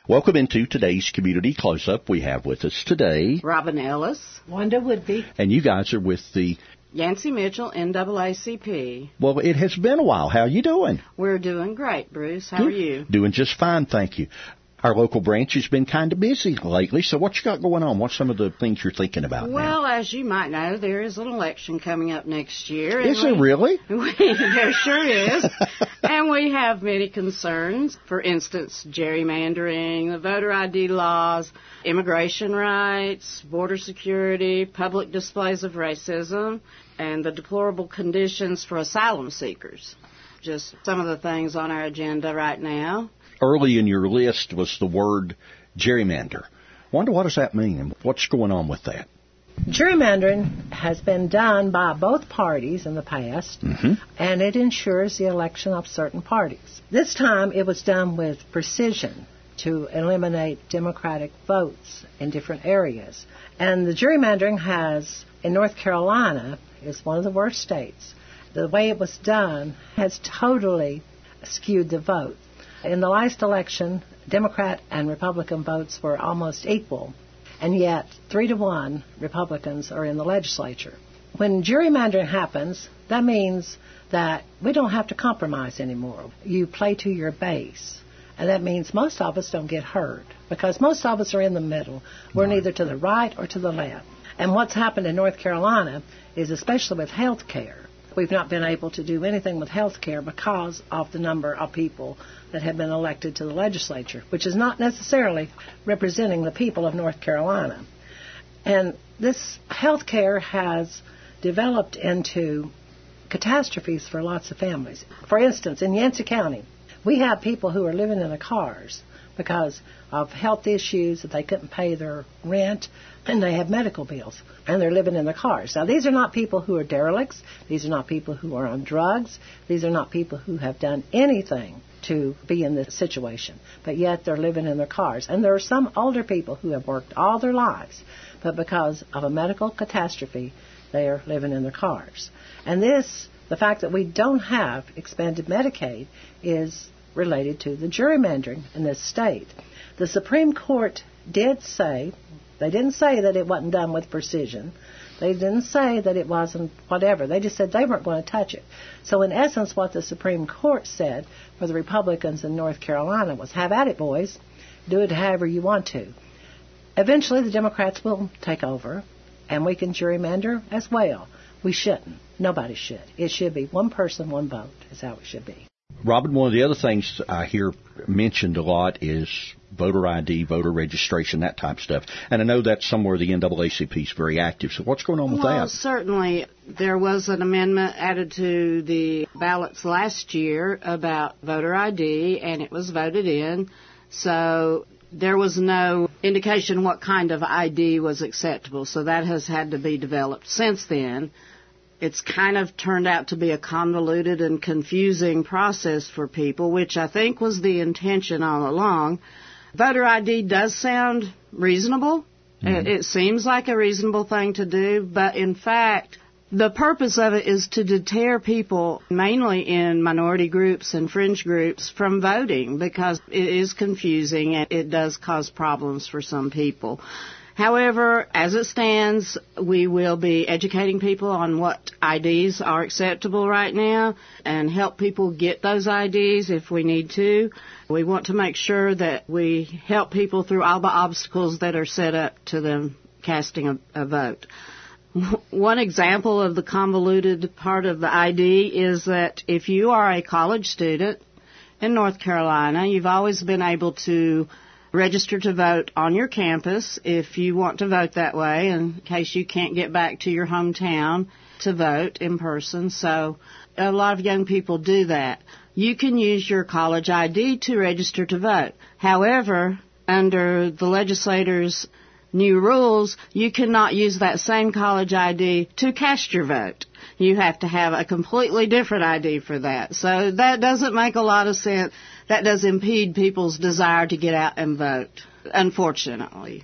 Welcome into today's Community Close-Up. We have with us today Robin Ellis, Wanda Woodby, and you guys are with the Yancey Mitchell, NAACP. Well, it has been a while. How are you doing? We're doing great, Bruce. How are you? Doing just fine, thank you. Our local branch has been kind of busy lately, so what you got going on? What's some of the things you're thinking about Well, now? as you might know, there is an election coming up next year. Is there really? There sure is. And we have many concerns. For instance, gerrymandering, the voter ID laws, immigration rights, border security, public displays of racism, and the deplorable conditions for asylum seekers. Just some of the things on our agenda right now. Early in your list was the word gerrymander. Wonder what does that mean and what's going on with that? Gerrymandering has been done by both parties in the past, and it ensures the election of certain parties. This time it was done with precision to eliminate Democratic votes in different areas. And the gerrymandering has, in North Carolina, is one of the worst states. The way it was done has totally skewed the vote. In the last election, Democrat and Republican votes were almost equal, and yet 3-1 Republicans are in the legislature. When gerrymandering happens, that means that we don't have to compromise anymore. You play to your base, and that means most of us don't get hurt, because most of us are in the middle. We're neither to the right or to the left. And what's happened in North Carolina is, especially with health care, we've not been able to do anything with health care because of the number of people that have been elected to the legislature, which is not necessarily representing the people of North Carolina. And this health care has developed into catastrophes for lots of families. For instance, in Yancey County, we have people who are living in their cars because of health issues, that they couldn't pay their rent, and they have medical bills, and they're living in their cars. Now, these are not people who are derelicts. These are not people who are on drugs. These are not people who have done anything to be in this situation, but yet they're living in their cars. And there are some older people who have worked all their lives, but because of a medical catastrophe, they are living in their cars. And this, the fact that we don't have expanded Medicaid, is related to the gerrymandering in this state. The Supreme Court did say, they didn't say that it wasn't done with precision. They didn't say that it wasn't whatever. They just said they weren't going to touch it. So in essence, what the Supreme Court said for the Republicans in North Carolina was, have at it, boys. Do it however you want to. Eventually, the Democrats will take over, and we can gerrymander as well. We shouldn't. Nobody should. It should be one person, one vote is how it should be. Robin, one of the other things I hear mentioned a lot is voter ID, voter registration, that type of stuff. And I know that's somewhere the NAACP is very active. So what's going on with that? Well, certainly there was an amendment added to the ballots last year about voter ID, and it was voted in. So there was no indication what kind of ID was acceptable. So that has had to be developed since then. It's kind of turned out to be a convoluted and confusing process for people, which I think was the intention all along. Voter ID does sound reasonable. It seems like a reasonable thing to do, but in fact, the purpose of it is to deter people, mainly in minority groups and fringe groups, from voting, because it is confusing and it does cause problems for some people. However, as it stands, we will be educating people on what IDs are acceptable right now and help people get those IDs if we need to. We want to make sure that we help people through all the obstacles that are set up to them casting a vote. One example of the convoluted part of the ID is that if you are a college student in North Carolina, you've always been able to register to vote on your campus if you want to vote that way, in case you can't get back to your hometown to vote in person. So a lot of young people do that. You can use your college ID to register to vote. However, under the legislators' new rules, you cannot use that same college ID to cast your vote. You have to have a completely different ID for that. So that doesn't make a lot of sense. That does impede people's desire to get out and vote, unfortunately.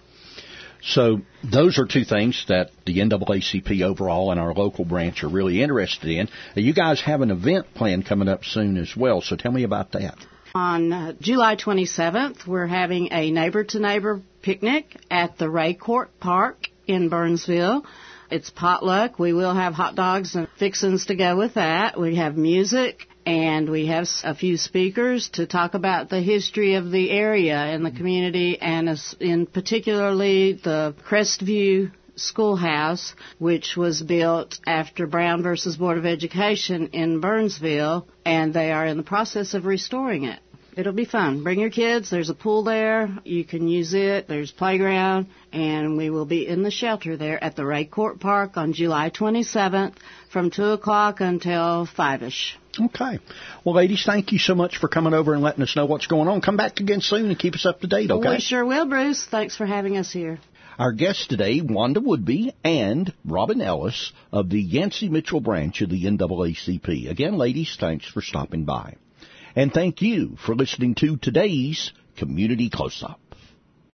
So those are two things that the NAACP overall and our local branch are really interested in. You guys have an event planned coming up soon as well, so tell me about that. On July 27th, we're having a neighbor-to-neighbor picnic at the Ray Court Park in Burnsville. It's potluck. We will have hot dogs and fixins to go with that. We have music, and we have a few speakers to talk about the history of the area and the community, and in particularly the Crestview Schoolhouse, which was built after Brown versus Board of Education in Burnsville, and they are in the process of restoring it. It'll be fun. Bring your kids. There's a pool there. You can use it. There's playground. And we will be in the shelter there at the Ray Court Park on July 27th from 2 o'clock until 5-ish. Okay. Well, ladies, thank you so much for coming over and letting us know what's going on. Come back again soon and keep us up to date, okay? We sure will, Bruce. Thanks for having us here. Our guests today, Wanda Woodby and Robin Ellis of the Yancey Mitchell branch of the NAACP. Again, ladies, thanks for stopping by. And thank you for listening to today's Community Close-Up.